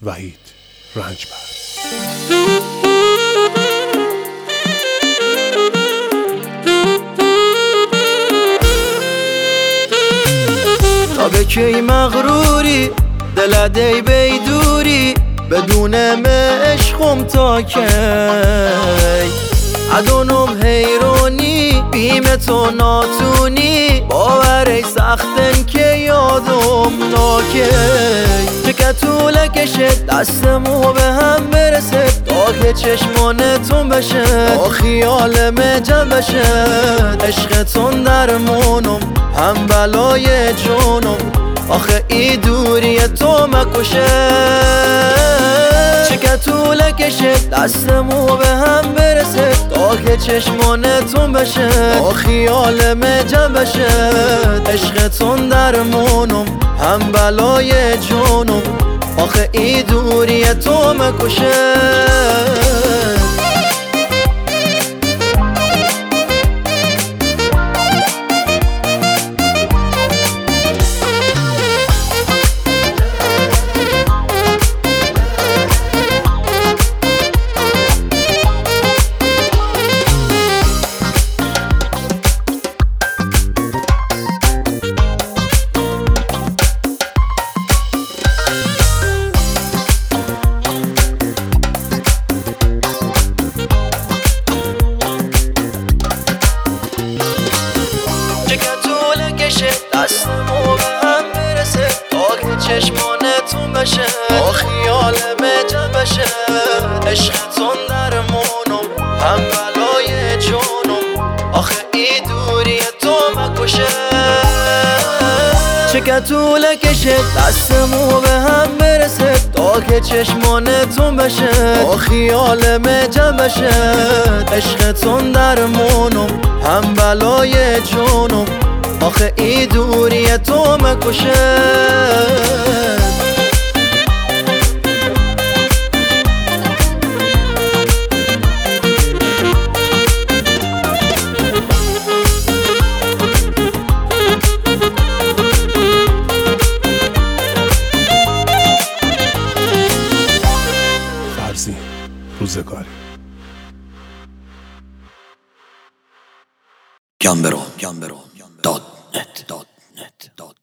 وحید رنجبر. تا به کی مغروری دلت ای بیدوری بدون عشقم تا کی عدونم حیرانی بیم تو ناتونی باوری سختن که یادم ناکی چه طوله کشه دستمو به هم برسه تا که چشمانتون بشه تا خیالم جمع بشه عشقتون درمونم هم بلای جونم آخه ای دوری تو مکشه چه طوله کشه دستمو به هم برسه تا که چشمانتون بشه تا خیالم جمع بشه عشقتون درمونم هم بلای جونم آخه ای دوری تو مکشه دستمو به هم برسه تا که چشمانتون بشه تا خیالم جمع بشه عشقتون درمونم هم بلای جونم آخه ای دوری تو مکشه چه طوله کشه دستمو به هم برسه تا که چشمانتون بشه تا خیالم جمع بشه عشقتون درمونم هم بلای جونم آخه ای دوری تو مکشه فرزین روزگاری. Gambero.net